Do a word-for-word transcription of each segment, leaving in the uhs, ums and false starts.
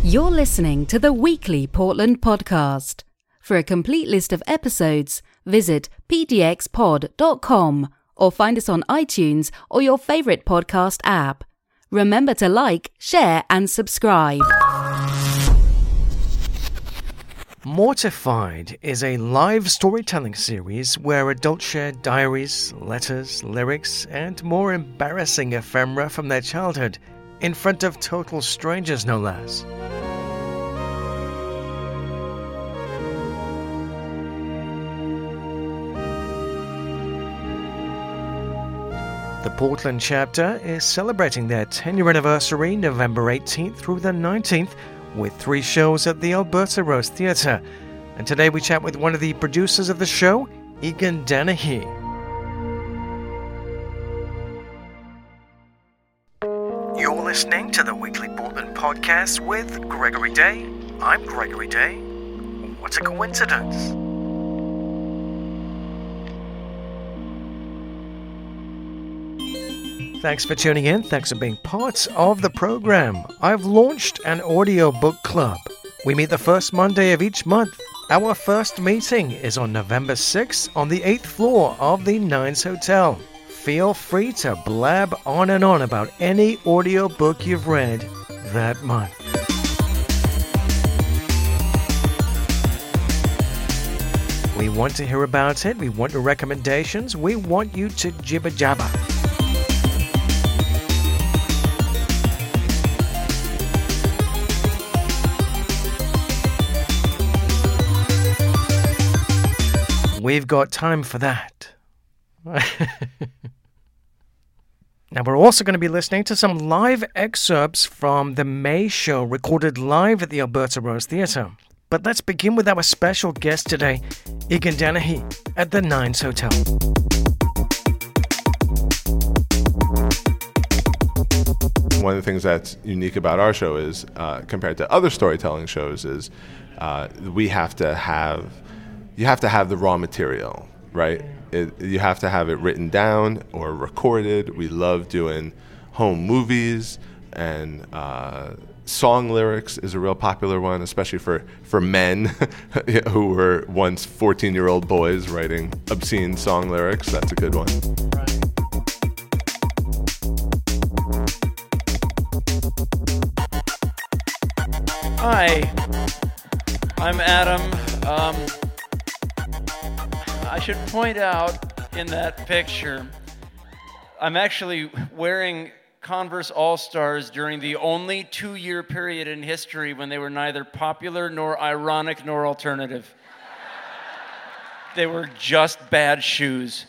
You're listening to the Weekly Portland Podcast. For a complete list of episodes, visit p d x pod dot com or find us on iTunes or your favorite podcast app. Remember to like, share, and subscribe. Mortified is a live storytelling series where adults share diaries, letters, lyrics, and more embarrassing ephemera from their childhood in front of total strangers, no less. The Portland chapter is celebrating their ten-year anniversary November eighteenth through the nineteenth with three shows at the Alberta Rose Theatre. And today we chat with one of the producers of the show, Egan Danahy. You're listening to the Weekly Portland Podcast with Gregory Day. I'm Gregory Day. What a coincidence. Thanks for tuning in. Thanks for being part of the program. I've launched an audio book club. We meet the first Monday of each month. Our first meeting is on November sixth on the eighth floor of the Nines Hotel. Feel free to blab on and on about any audio book you've read that month. We want to hear about it. We want your recommendations. We want you to jibber jabber. We've got time for that. Now, we're also going to be listening to some live excerpts from the May show recorded live at the Alberta Rose Theatre. But let's begin with our special guest today, Egan Danahy at the Nines Hotel. One of the things that's unique about our show is, uh, compared to other storytelling shows, is uh, we have to have You have to have the raw material, right? It, you have to have it written down or recorded. We love doing home movies, and uh, song lyrics is a real popular one, especially for, for men who were once fourteen-year-old boys writing obscene song lyrics. That's a good one. Hi, I'm Adam. Um, I should point out in that picture, I'm actually wearing Converse All-Stars during the only two-year period in history when they were neither popular nor ironic nor alternative. They were just bad shoes.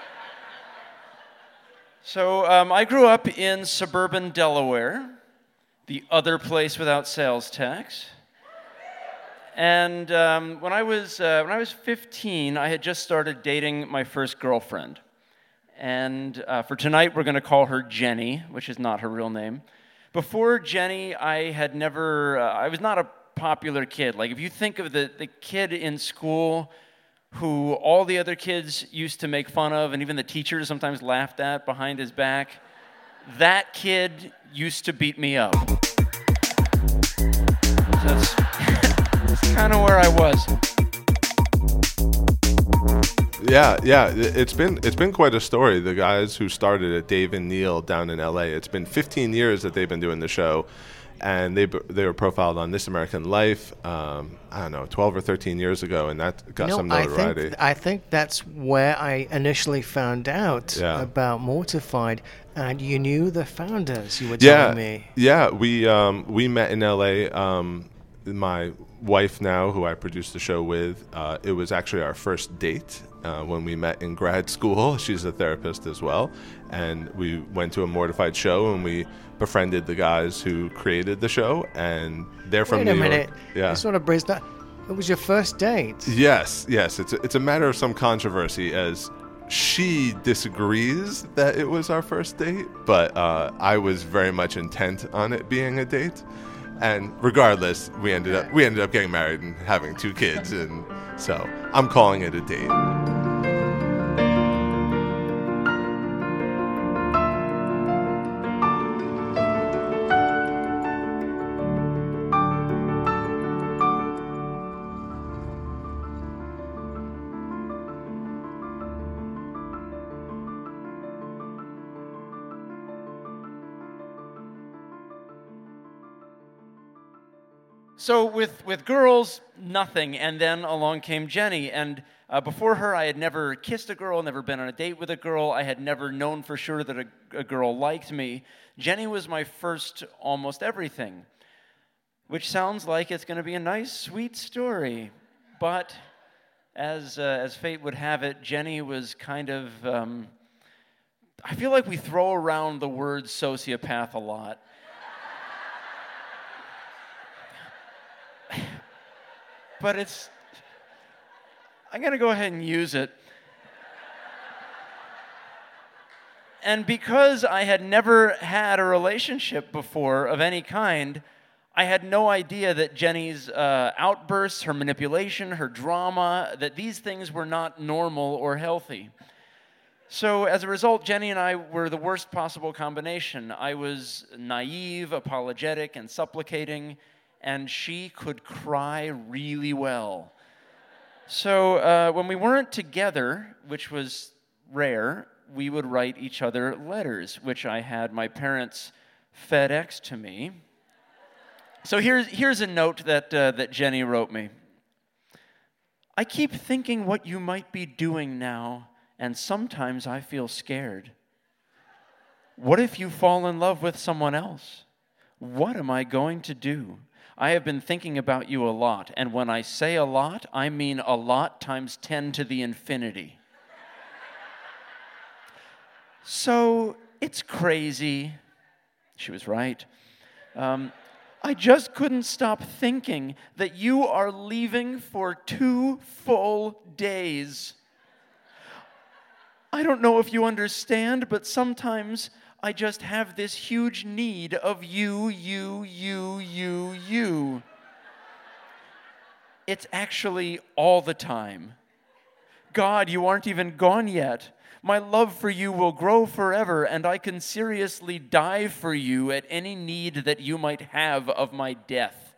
So um, I grew up in suburban Delaware, the other place without sales tax. And um, when I was uh, when I was fifteen, I had just started dating my first girlfriend. And uh, for tonight, we're going to call her Jenny, which is not her real name. Before Jenny, I had never. Uh, I was not a popular kid. Like if you think of the the kid in school who all the other kids used to make fun of, and even the teachers sometimes laughed at behind his back, that kid used to beat me up. So that's kind of where I was. Yeah, yeah, it's been it's been quite a story. The guys who started it, Dave and Neil down in L A, it's been fifteen years that they've been doing the show, and they they were profiled on This American Life, um, I don't know, twelve or thirteen years ago, and that got You know, some notoriety. I think, I think that's where I initially found out yeah. about Mortified, and you knew the founders, you were yeah, telling me. Yeah, we um, we met in L A. Um, my wife now, who I produced the show with, uh, it was actually our first date uh, when we met in grad school. She's a therapist as well. And we went to a Mortified show, and we befriended the guys who created the show. And they're from Wait New a minute. York. Yeah. You sort of breezed that. It was your first date. Yes, yes. It's a, it's a matter of some controversy, as she disagrees that it was our first date, but uh, I was very much intent on it being a date. And regardless, we ended up we ended up getting married and having two kids, and so I'm calling it a date. So with, with girls, nothing. And then along came Jenny. And uh, before her, I had never kissed a girl, never been on a date with a girl. I had never known for sure that a, a girl liked me. Jenny was my first almost everything, which sounds like it's going to be a nice, sweet story. But as, uh, as fate would have it, Jenny was kind of... Um, I feel like we throw around the word sociopath a lot. But it's, I'm going to go ahead and use it. And because I had never had a relationship before of any kind, I had no idea that Jenny's uh, outbursts, her manipulation, her drama, that these things were not normal or healthy. So as a result, Jenny and I were the worst possible combination. I was naive, apologetic, and supplicating, and she could cry really well. So uh, when we weren't together, which was rare, we would write each other letters, which I had my parents FedEx to me. So here's, here's a note that, uh, that Jenny wrote me. I keep thinking what you might be doing now, and sometimes I feel scared. What if you fall in love with someone else? What am I going to do? I have been thinking about you a lot, and when I say a lot, I mean a lot times ten to the infinity. So, it's crazy. She was right. Um, I just couldn't stop thinking that you are leaving for two full days. I don't know if you understand, but sometimes I just have this huge need of you, you, you, you, you. It's actually all the time. God, you aren't even gone yet. My love for you will grow forever, and I can seriously die for you at any need that you might have of my death.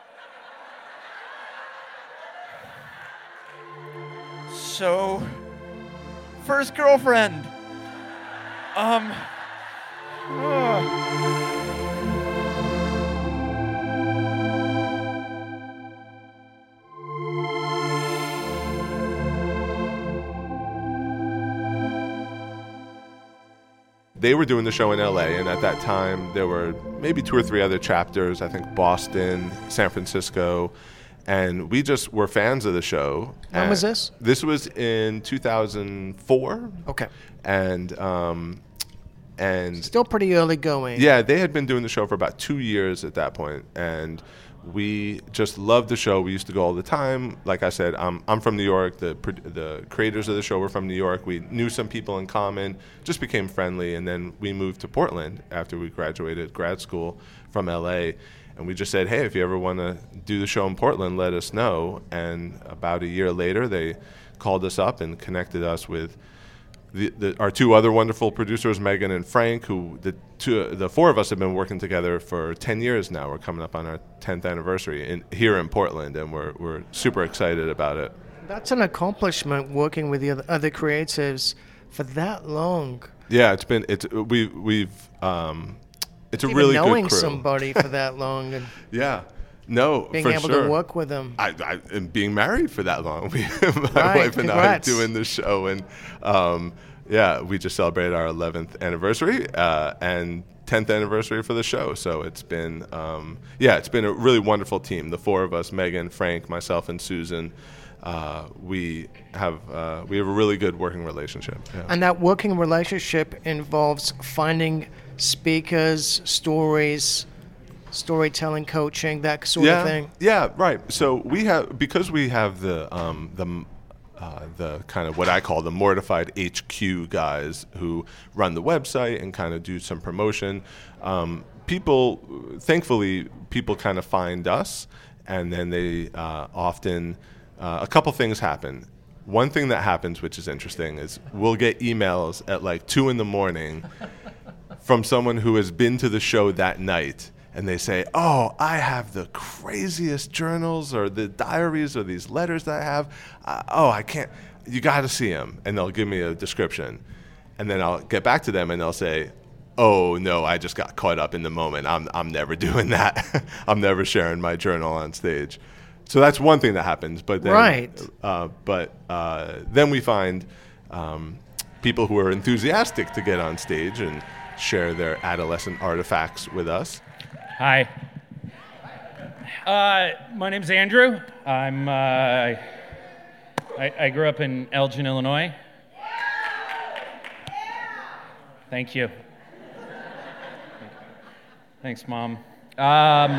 So, first girlfriend. Um... Oh. They were doing the show in L A, and at that time there were maybe two or three other chapters, I think Boston, San Francisco, and we just were fans of the show. When was this? This was in two thousand four. Okay. And... Um, And still pretty early going. Yeah, they had been doing the show for about two years at that point, and we just loved the show. We used to go all the time. Like I said, I'm I'm from New York. The the creators of the show were from New York. We knew some people in common, just became friendly, and then we moved to Portland after we graduated grad school from L A. And we just said, hey, if you ever want to do the show in Portland, let us know. And about a year later, they called us up and connected us with The, the, our two other wonderful producers, Megan and Frank, who the two, the four of us have been working together for ten years now. We're coming up on our tenth anniversary in, here in Portland, and we're we're super excited about it. That's an accomplishment, working with the other, other creatives for that long. Yeah, it's been it's we we've um, it's a Even really knowing good crew. somebody for that long and yeah. No, being for able sure. to work with them. I, I and being married for that long. We, my right, wife and congrats. I doing the show, and um, yeah, we just celebrated our eleventh anniversary uh, and tenth anniversary for the show. So it's been, um, yeah, it's been a really wonderful team. The four of us, Megan, Frank, myself, and Susan. Uh, we have uh, we have a really good working relationship. Yeah. And that working relationship involves finding speakers, stories, storytelling, coaching, that sort yeah, of thing. Yeah, right. So we have, because we have the um, the uh, the kind of what I call the Mortified H Q guys who run the website and kind of do some promotion. Um, people, thankfully, people kind of find us, and then they uh, often uh, a couple things happen. One thing that happens, which is interesting, is we'll get emails at like two in the morning from someone who has been to the show that night. And they say, oh, I have the craziest journals or the diaries or these letters that I have. Uh, oh, I can't. You got to see them. And they'll give me a description. And then I'll get back to them and they'll say, oh no, I just got caught up in the moment. I'm I'm never doing that. I'm never sharing my journal on stage. So that's one thing that happens. But then, right. Uh, but uh, then we find um, people who are enthusiastic to get on stage and share their adolescent artifacts with us. Hi. Uh, my name's Andrew. I'm. Uh, I, I grew up in Elgin, Illinois. Thank you. Thanks, Mom. Um,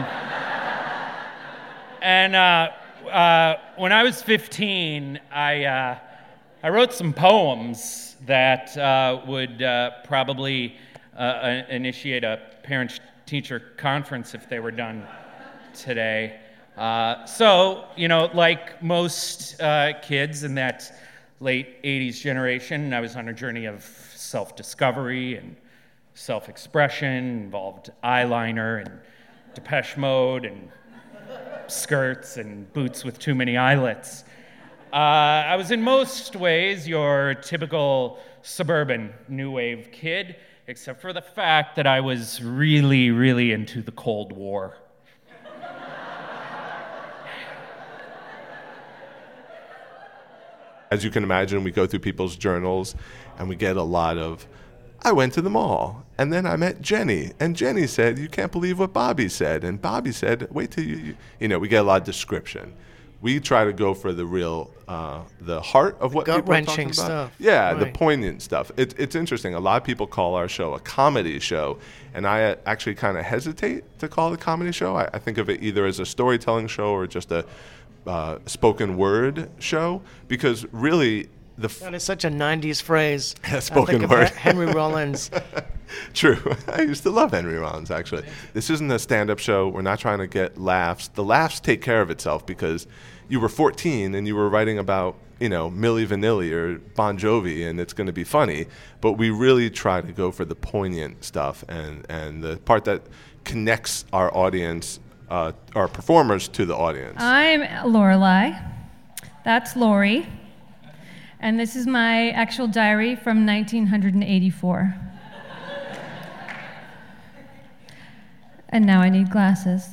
and uh, uh, when I was fifteen, I uh, I wrote some poems that uh, would uh, probably uh, initiate a parent-teacher conference if they were done today. Uh, so, you know, like most uh, kids in that late eighties generation, I was on a journey of self-discovery and self-expression, involved eyeliner and Depeche Mode and skirts and boots with too many eyelets. Uh, I was in most ways your typical suburban new wave kid, except for the fact that I was really, really into the Cold War. As you can imagine, we go through people's journals and we get a lot of, I went to the mall and then I met Jenny and Jenny said, you can't believe what Bobby said. And Bobby said, wait till you, you, you know, we get a lot of description. We try to go for the real, uh, the heart of what people are talking gut-wrenching about. stuff. Yeah, Right. the poignant stuff. It, it's interesting. A lot of people call our show a comedy show, and I uh, actually kind of hesitate to call it a comedy show. I, I think of it either as a storytelling show or just a uh, spoken word show, because really the f- That is such a nineties phrase. Spoken I think word. Of Henry Rollins. True. I used to love Henry Rollins, actually. This isn't a stand-up show. We're not trying to get laughs. The laughs take care of itself because you were fourteen and you were writing about, you know, Milli Vanilli or Bon Jovi, and it's going to be funny. But we really try to go for the poignant stuff and, and the part that connects our audience, uh, our performers to the audience. I'm Lorelei. That's Lori. And this is my actual diary from nineteen eighty-four. And now I need glasses.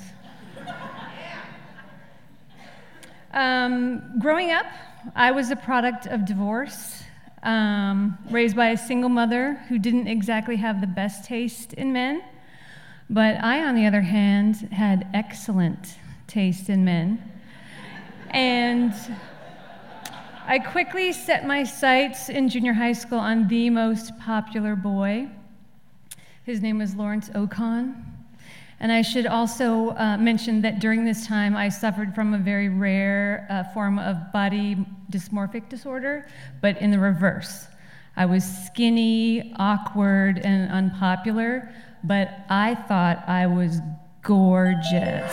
Um, growing up, I was a product of divorce, um, raised by a single mother who didn't exactly have the best taste in men. But I, on the other hand, had excellent taste in men. And I quickly set my sights in junior high school on the most popular boy. His name was Lawrence Ocon. And I should also uh, mention that during this time, I suffered from a very rare uh, form of body dysmorphic disorder, but in the reverse. I was skinny, awkward, and unpopular, but I thought I was gorgeous.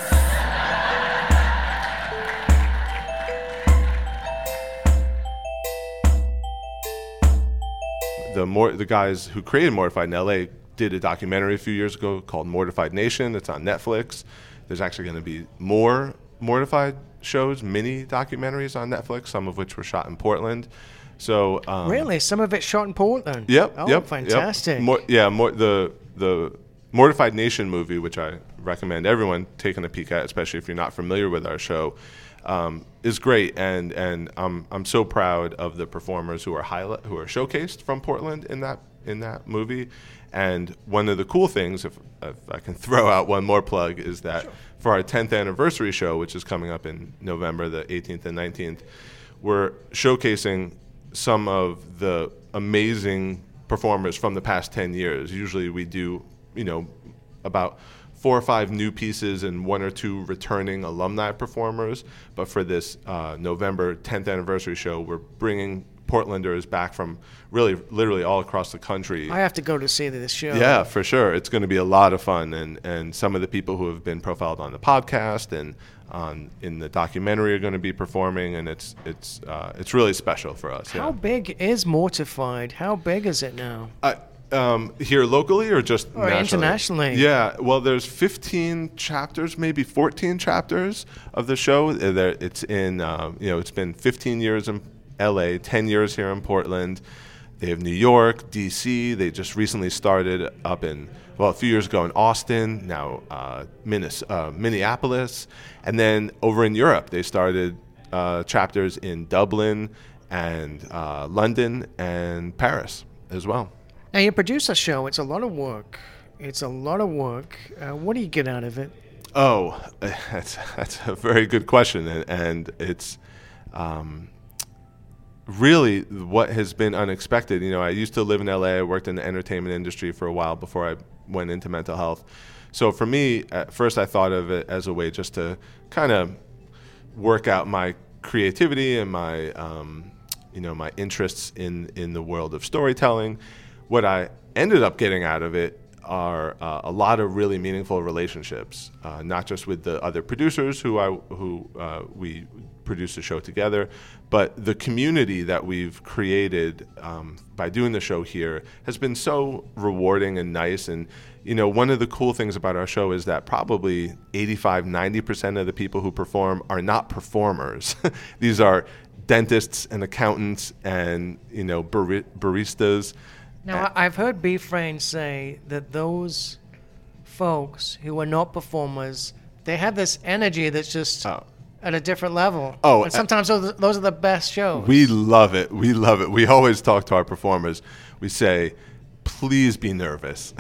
The more the guys who created Mortified in L A did a documentary a few years ago called Mortified Nation. It's on Netflix. There's actually going to be more Mortified shows, mini documentaries on Netflix, some of which were shot in Portland. So um, Really? Some of it shot in Portland? Yep. Oh, yep, fantastic. Yep. More, yeah, more, the the Mortified Nation movie, which I recommend everyone taking a peek at, especially if you're not familiar with our show, um, is great. And and I'm I'm so proud of the performers who are highlight who are showcased from Portland in that in that movie. And one of the cool things, if, if I can throw out one more plug, is that sure. for our tenth anniversary show, which is coming up in November the eighteenth and nineteenth, we're showcasing some of the amazing performers from the past ten years. Usually we do, you know, about four or five new pieces and one or two returning alumni performers. But for this uh, November tenth anniversary show, we're bringing Portlanders back from really, literally all across the country. I have to go to see this show. Yeah, for sure. It's going to be a lot of fun. And, and some of the people who have been profiled on the podcast and on in the documentary are going to be performing, and it's it's uh, it's really special for us. How yeah. big is Mortified? How big is it now? Uh, um, here locally or just or nationally? internationally? Yeah, well, there's fifteen chapters, maybe fourteen chapters of the show. There, it's in, um, you know, it's been fifteen years in L A, ten years here in Portland. they have New York, D C. They just recently started up in, well, a few years ago in Austin, now uh, Minnes- uh, Minneapolis. And then over in Europe, they started uh, chapters in Dublin and uh, London and Paris as well. Now, you produce a show. It's a lot of work. It's a lot of work. Uh, what do you get out of it? Oh, that's that's a very good question, and, and it's um, really what has been unexpected. You know, I used to live in L A. I worked in the entertainment industry for a while before I went into mental health. So for me, at first I thought of it as a way just to kind of work out my creativity and my um, you know my interests in in the world of storytelling. What I ended up getting out of it are uh, a lot of really meaningful relationships, uh, not just with the other producers who I who uh, we produce the show together, but the community that we've created um, by doing the show here has been so rewarding and nice. And you know, one of the cool things about our show is that probably eighty-five, ninety percent of the people who perform are not performers. These are dentists and accountants and you know bar- baristas. Now, I've heard B. Frayne say that those folks who are not performers, they have this energy that's just Oh. at a different level. Oh, and sometimes those those are the best shows. We love it. We love it. We always talk to our performers. We say, please be nervous.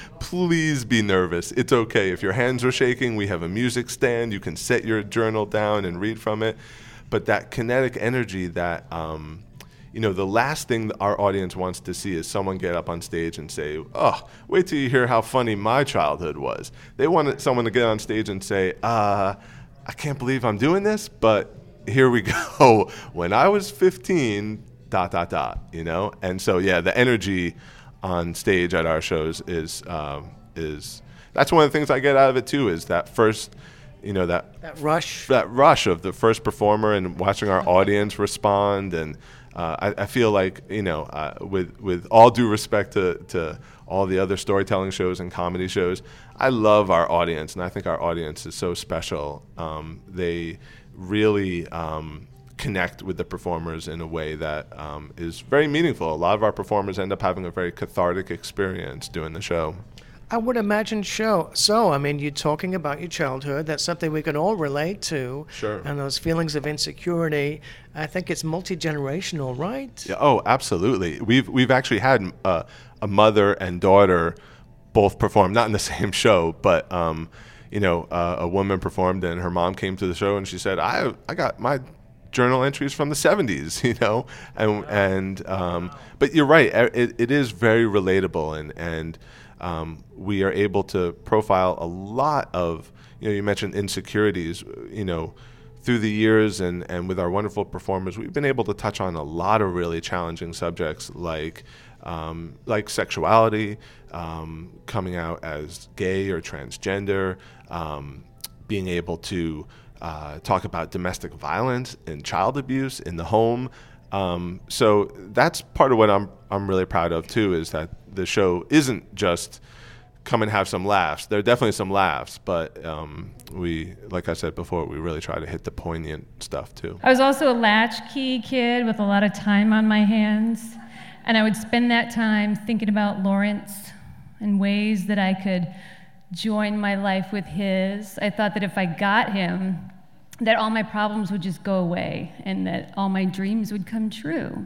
Please be nervous. It's okay. If your hands are shaking, we have a music stand. You can set your journal down and read from it. But that kinetic energy that... Um, You know, the last thing that our audience wants to see is someone get up on stage and say, oh, wait till you hear how funny my childhood was. They want someone to get on stage and say, uh, I can't believe I'm doing this, but here we go. When I was fifteen, dot, dot, dot, you know? And so, yeah, the energy on stage at our shows is, um, is that's one of the things I get out of it, too, is that first, you know, that... That rush. That rush of the first performer and watching our audience respond. And uh, I, I feel like, you know, uh, with with all due respect to, to all the other storytelling shows and comedy shows, I love our audience, and I think our audience is so special. Um, they really um, connect with the performers in a way that um, is very meaningful. A lot of our performers end up having a very cathartic experience doing the show. I would imagine so. So, I mean, you're talking about your childhood. That's something we can all relate to. Sure. And those feelings of insecurity. I think it's multi-generational, right? Yeah, oh, absolutely. We've we've actually had uh, a mother and daughter both perform, not in the same show, but um, you know, uh, a woman performed and her mom came to the show and she said, "I I got my journal entries from the seventies," you know, and and um, but you're right. It it is very relatable and and. Um, we are able to profile a lot of, you know, you mentioned insecurities, you know, through the years and, and with our wonderful performers, we've been able to touch on a lot of really challenging subjects like um, like sexuality, um, coming out as gay or transgender, um, being able to uh, talk about domestic violence and child abuse in the home. Um, so that's part of what I'm I'm really proud of too, is that the show isn't just come and have some laughs. There are definitely some laughs, but um, we, like I said before, we really try to hit the poignant stuff too. I was also a latchkey kid with a lot of time on my hands, and I would spend that time thinking about Lawrence and ways that I could join my life with his. I thought that if I got him, that all my problems would just go away and that all my dreams would come true.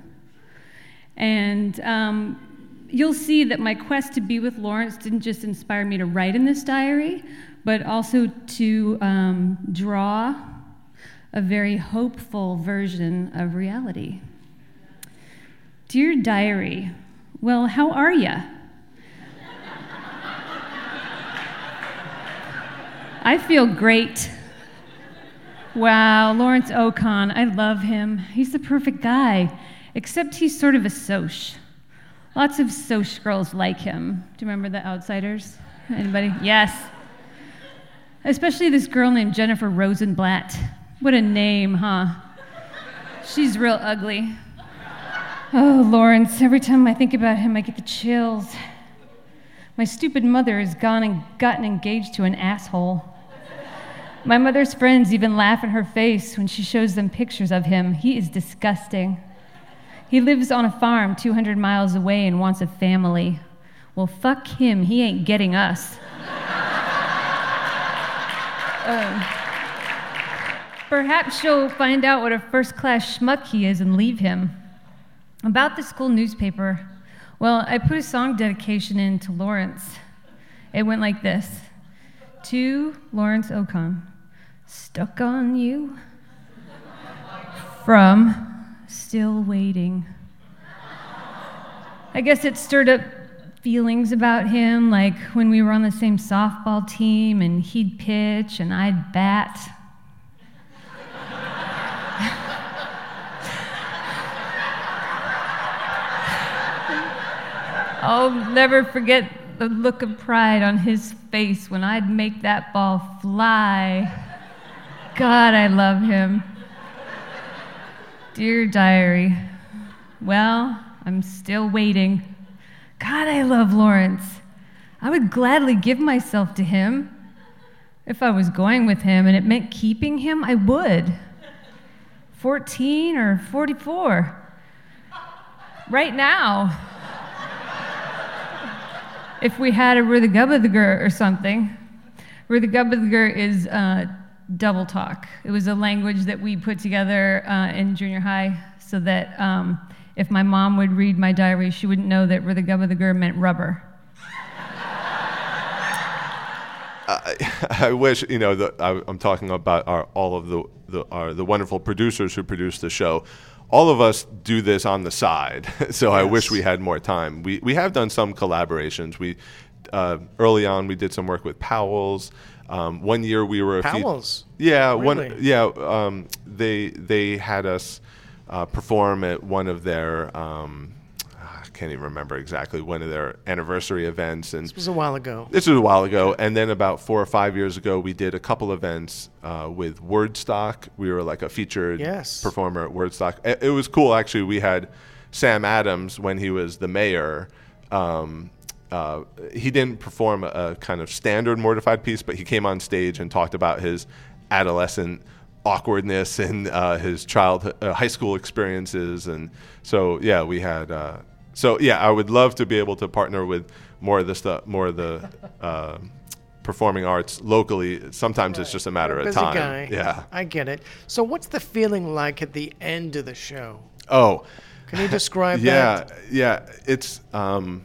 And um, you'll see that my quest to be with Lawrence didn't just inspire me to write in this diary, but also to um, draw a very hopeful version of reality. Dear diary, well, how are ya? I feel great. Wow, Lawrence Ocon, I love him. He's the perfect guy, except he's sort of a soch. Lots of soch girls like him. Do you remember The Outsiders? Anybody? Yes. Especially this girl named Jennifer Rosenblatt. What a name, huh? She's real ugly. Oh, Lawrence, every time I think about him, I get the chills. My stupid mother has gone and gotten engaged to an asshole. My mother's friends even laugh in her face when she shows them pictures of him. He is disgusting. He lives on a farm two hundred miles away and wants a family. Well, fuck him. He ain't getting us. um, perhaps she'll find out what a first-class schmuck he is and leave him. About the school newspaper, well, I put a song dedication in to Lawrence. It went like this. To Lawrence Ocon, stuck on you from Still Waiting. I guess it stirred up feelings about him, like when we were on the same softball team and he'd pitch and I'd bat. I'll never forget the look of pride on his face when I'd make that ball fly. God, I love him. Dear diary, well, I'm still waiting. God, I love Lawrence. I would gladly give myself to him. If I was going with him and it meant keeping him, I would. fourteen or forty-four. Right now. If we had a Ruthergubbathagur or something. Ruthergubbathagur is uh, double talk. It was a language that we put together uh, in junior high so that um, if my mom would read my diary, she wouldn't know that Ruthergubbathagur meant rubber. I, I wish, you know, the, I, I'm talking about our, all of the the, our, the wonderful producers who produce the show. All of us do this on the side, so yes. I wish we had more time. We we have done some collaborations. We uh, early on we did some work with Powell's. Um, one year we were a Powell's. Few, yeah, really? one yeah. Um, they they had us uh, perform at one of their. Um, I can't even remember exactly one of their anniversary events, and this was a while ago. This was a while ago, and then about four or five years ago, we did a couple events uh, with Wordstock. We were like a featured yes. performer at Wordstock. It, it was cool, actually. We had Sam Adams when he was the mayor. Um, uh, he didn't perform a, a kind of standard Mortified piece, but he came on stage and talked about his adolescent awkwardness and uh, his childhood, uh, high school experiences, and so yeah, we had. Uh, So yeah, I would love to be able to partner with more of the stuff, more of the uh, performing arts locally. Sometimes right. It's just a matter You're a of busy time. Guy. Yeah, I get it. So what's the feeling like at the end of the show? Oh, can you describe yeah, that? Yeah, yeah. It's um,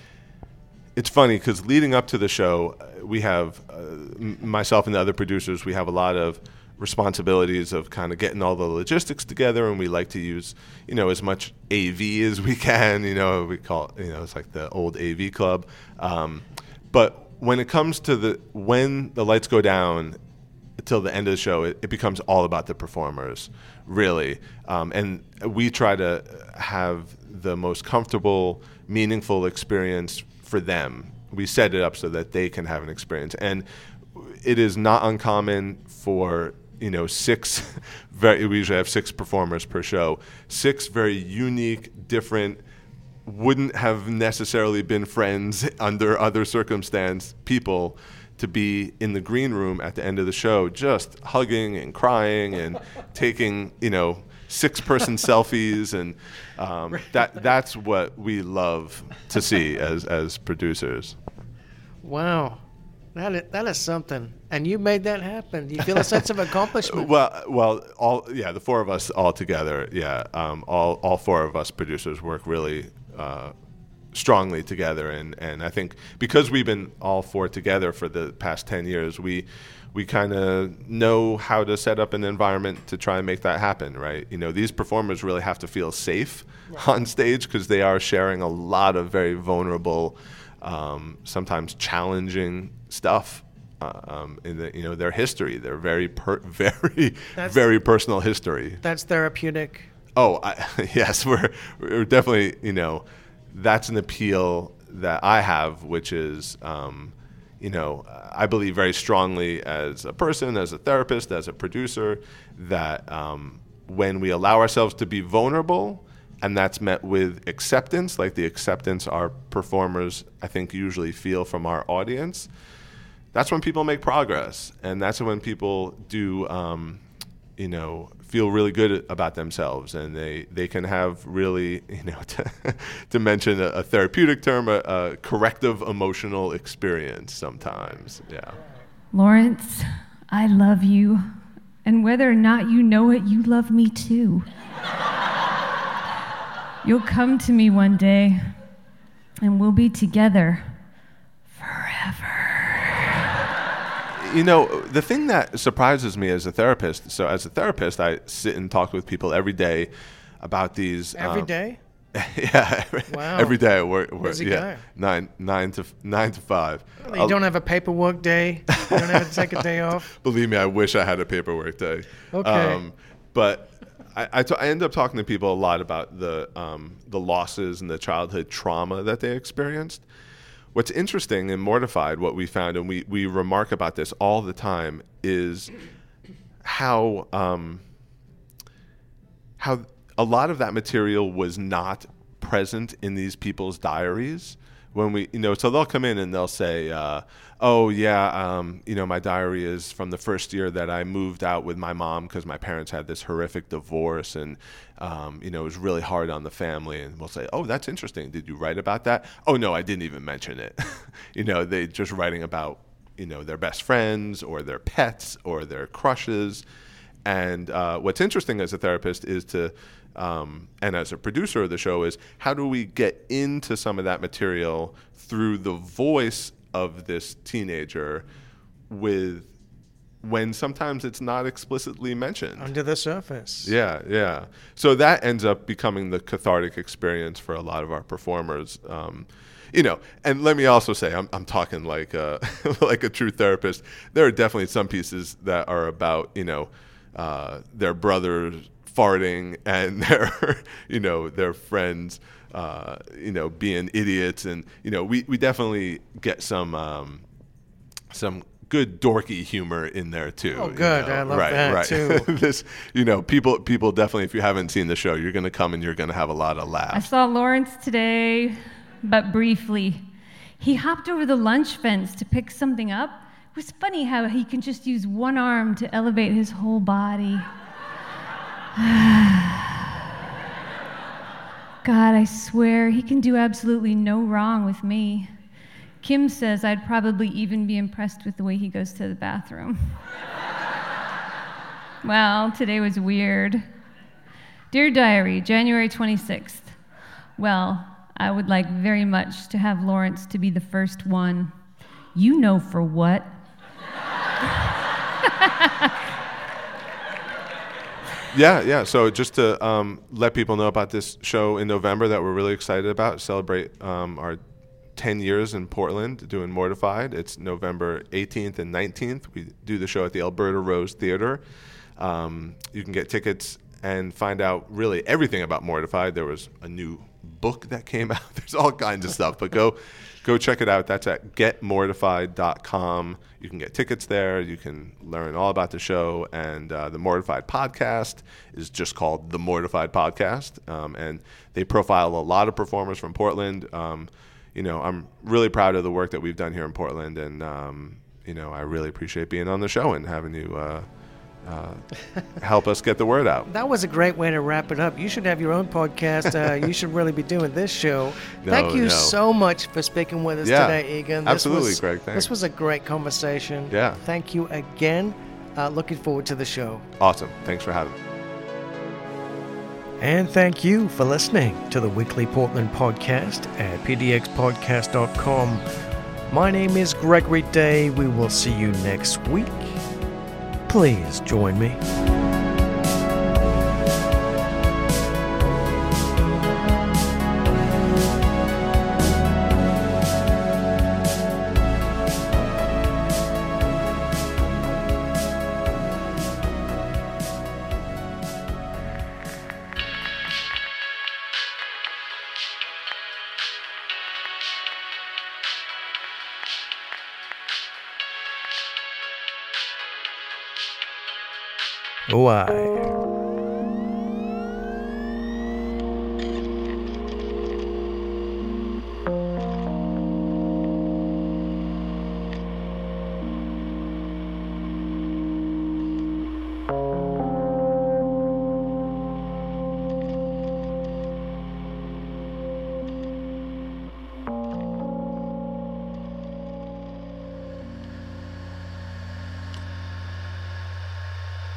it's funny because leading up to the show, we have uh, m- myself and the other producers. We have a lot of responsibilities of kind of getting all the logistics together, and we like to use, you know, as much A V as we can. You know, we call it, you know, it's like the old A V club. Um, but when it comes to the when the lights go down till the end of the show, it, it becomes all about the performers, really. Um, and we try to have the most comfortable, meaningful experience for them. We set it up so that they can have an experience, and it is not uncommon for you know, six, very, we usually have six performers per show, six very unique, different, wouldn't have necessarily been friends under other circumstance people to be in the green room at the end of the show, just hugging and crying and taking, you know, six-person selfies, and um, that that's what we love to see as, as producers. Wow. That is, that is something, and you made that happen. Do you feel a sense of accomplishment? Well, well, all yeah, the four of us all together, yeah, um, all all four of us producers work really uh, strongly together, and, and I think because we've been all four together for the past ten years, we we kind of know how to set up an environment to try and make that happen, right? You know, these performers really have to feel safe right. on stage because they are sharing a lot of very vulnerable, um, sometimes challenging stuff uh, um, in the, you know, their history, their very per- very that's, very personal history. That's therapeutic. Oh I, yes, we're we're definitely, you know, that's an appeal that I have, which is um, you know, I believe very strongly as a person, as a therapist, as a producer, that um, when we allow ourselves to be vulnerable, and that's met with acceptance, like the acceptance our performers, I think, usually feel from our audience, that's when people make progress. And that's when people do, um, you know, feel really good about themselves, and they, they can have really, you know, to, to mention a, a therapeutic term, a, a corrective emotional experience sometimes. Yeah. Lawrence, I love you. And whether or not you know it, you love me too. You'll come to me one day, and we'll be together forever. You know, the thing that surprises me as a therapist, so as a therapist, I sit and talk with people every day about these. Every um, day? Yeah. Wow. Every day at work. Where's he yeah, going? Nine, nine to nine to five. You I'll- don't have a paperwork day? You don't have to take a day off? Believe me, I wish I had a paperwork day. Okay. But I, I, t- I end up talking to people a lot about the um, the losses and the childhood trauma that they experienced. What's interesting and mortified, what we found, and we, we remark about this all the time, is how um, how a lot of that material was not present in these people's diaries. When we, you know, so they'll come in and they'll say, uh, "Oh yeah, um, you know, my diary is from the first year that I moved out with my mom because my parents had this horrific divorce, and um, you know, it was really hard on the family." And we'll say, "Oh, that's interesting. Did you write about that?" "Oh no, I didn't even mention it." You know, they just writing about, you know, their best friends or their pets or their crushes. And uh, what's interesting as a therapist is to Um, and as a producer of the show is how do we get into some of that material through the voice of this teenager with when sometimes it's not explicitly mentioned. Under the surface. Yeah, yeah. So that ends up becoming the cathartic experience for a lot of our performers. Um, you know, and let me also say, I'm, I'm talking like a, like a true therapist. There are definitely some pieces that are about, you know, uh, their brothers farting and their, you know, their friends, uh, you know, being idiots, and you know, we, we definitely get some um, some good dorky humor in there too. Oh, good! You know? I love right, that right. too. This, you know, people people definitely, if you haven't seen the show, you're going to come and you're going to have a lot of I laughs. saw Lawrence today, but briefly. He hopped over the lunch fence to pick something up. It was funny how he can just use one arm to elevate his whole body. God, I swear, he can do absolutely no wrong with me. Kim says I'd probably even be impressed with the way he goes to the bathroom. Well, today was weird. Dear Diary, January twenty-sixth. Well, I would like very much to have Lawrence to be the first one. You know for what? Yeah, yeah. So just to um, let people know about this show in November that we're really excited about, celebrate um, our ten years in Portland doing Mortified. It's November eighteenth and nineteenth. We do the show at the Alberta Rose Theater. Um, you can get tickets and find out really everything about Mortified. There was a new book that came out. There's all kinds of stuff, but go go check it out. That's at get mortified dot com. You can get tickets there. You can learn all about the show. And uh, the Mortified podcast is just called The Mortified Podcast. Um, and they profile a lot of performers from Portland. Um, you know, I'm really proud of the work that we've done here in Portland. And, um, you know, I really appreciate being on the show and having you uh, uh, help us get the word out. That was a great way to wrap it up. You should have your own podcast. Uh, you should really be doing this show. No, Thank you no. so much for speaking with us Yeah, today, Egan. This absolutely, was, Greg. Thanks. This was a great conversation. Yeah. Thank you again. Uh, looking forward to the show. Awesome. Thanks for having me. And thank you for listening to the Weekly Portland podcast at p d x podcast dot com. My name is Gregory Day. We will see you next week. Please join me. Why?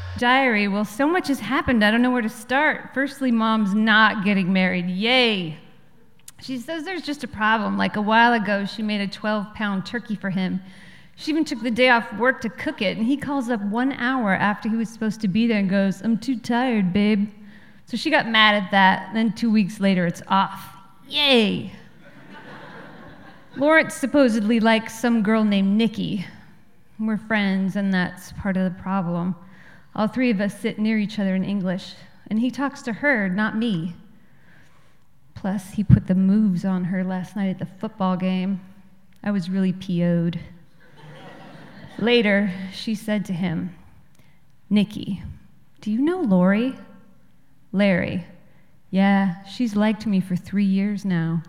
Diary, well, so much has happened, I don't know where to start. Firstly, Mom's not getting married. Yay. She says there's just a problem. Like a while ago, she made a twelve-pound turkey for him. She even took the day off work to cook it, and he calls up one hour after he was supposed to be there and goes, I'm too tired, babe. So she got mad at that. Then two weeks later, it's off. Yay. Lawrence supposedly likes some girl named Nikki. We're friends, and that's part of the problem. All three of us sit near each other in English, and he talks to her, not me. Plus, he put the moves on her last night at the football game. I was really P O'd. Later, she said to him, Nikki, do you know Lori? Larry, yeah, she's liked me for three years now.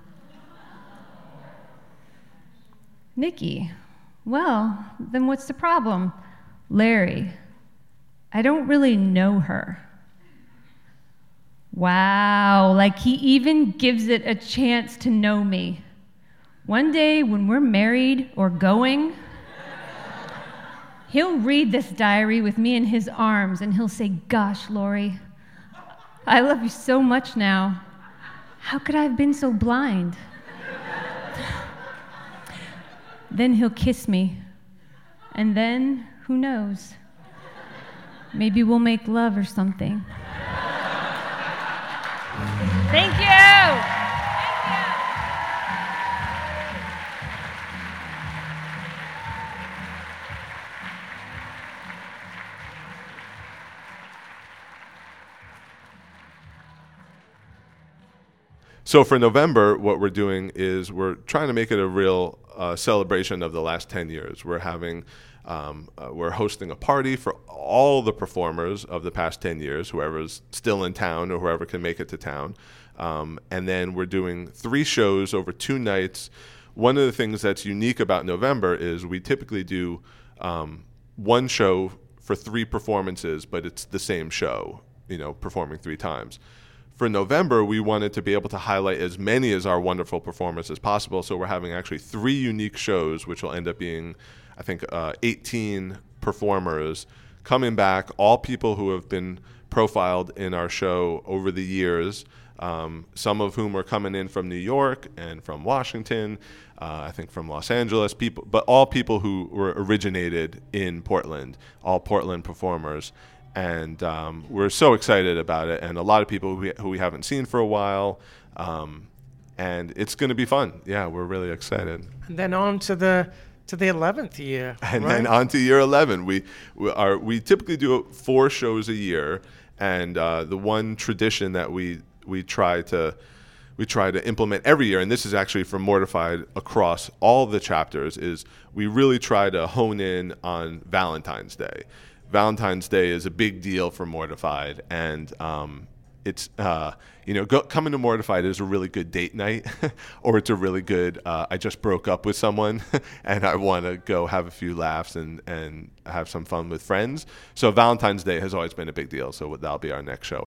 Nikki, well, then what's the problem? Larry, I don't really know her. Wow, like he even gives it a chance to know me. One day when we're married or going, he'll read this diary with me in his arms and he'll say, gosh, Lori, I love you so much now. How could I have been so blind? Then he'll kiss me. And then, who knows? Maybe we'll make love or something. Thank you. So for November, what we're doing is we're trying to make it a real uh, celebration of the last ten years. We're having, um, uh, we're hosting a party for all the performers of the past ten years, whoever's still in town or whoever can make it to town. Um, and then we're doing three shows over two nights. One of the things that's unique about November is we typically do um, one show for three performances, but it's the same show, you know, performing three times. For November, we wanted to be able to highlight as many as our wonderful performers as possible, so we're having actually three unique shows, which will end up being, I think, uh, eighteen performers coming back, all people who have been profiled in our show over the years, um, some of whom are coming in from New York and from Washington, uh, I think from Los Angeles, people, but all people who were originated in Portland, all Portland performers. And um, we're so excited about it, and a lot of people who we, who we haven't seen for a while, um, and it's going to be fun. Yeah, we're really excited. And then on to the to the eleventh year, and right? then on to year eleven. We we are we typically do four shows a year, and uh, the one tradition that we we try to we try to implement every year, and this is actually from Mortified across all the chapters, is we really try to hone in on Valentine's Day. Valentine's Day is a big deal for Mortified, and um, it's, uh, you know, go, coming to Mortified is a really good date night, or it's a really good, uh, I just broke up with someone, and I want to go have a few laughs and, and have some fun with friends. So Valentine's Day has always been a big deal, so that'll be our next show.